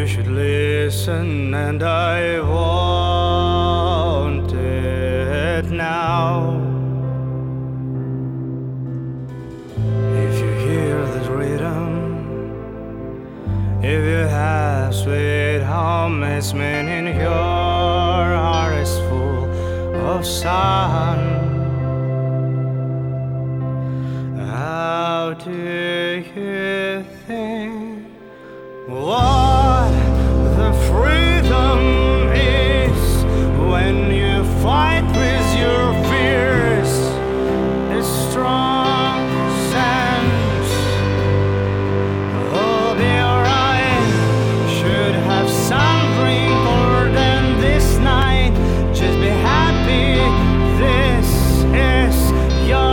should listen, and I want it now. If you hear this rhythm, if you have sweet hum, it's meaning your heart is full of sun. How do you think what the freedom is when you fight with your fears? A strong sense of your eye should have some drink more than this night. Just be happy, this is your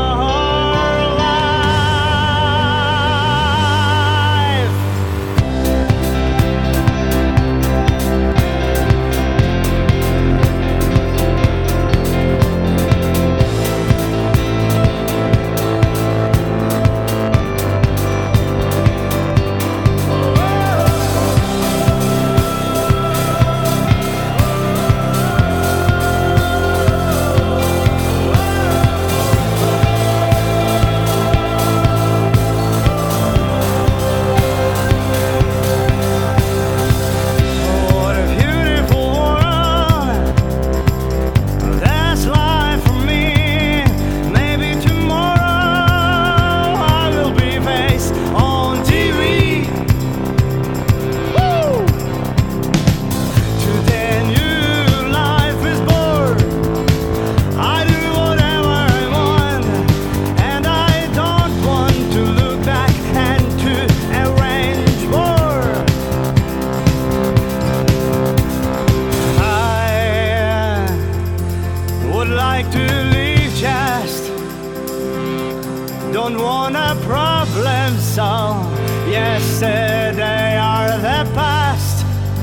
like to leave, just don't want a problem solved. Yesterday are the past.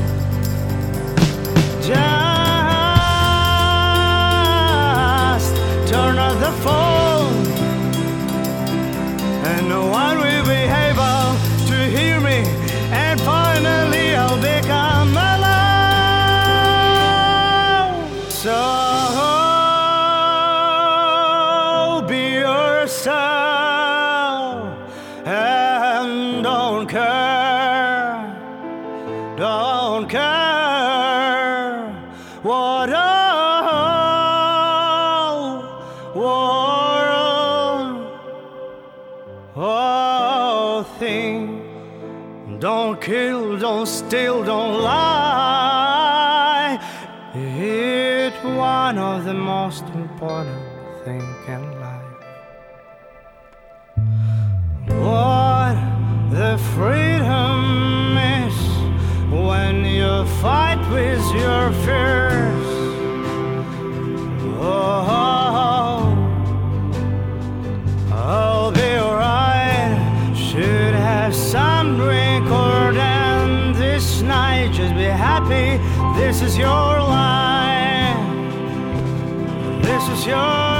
Just turn off the phone, and no one will be able to hear me, and finally I'll become alone. So and don't care what all think. Don't kill, don't steal, don't lie. It's one of the most important things in life. What the freedom is when you fight with your fears. Oh, I'll be alright. Should have some drink or than this night. Just be happy. This is your life. This is your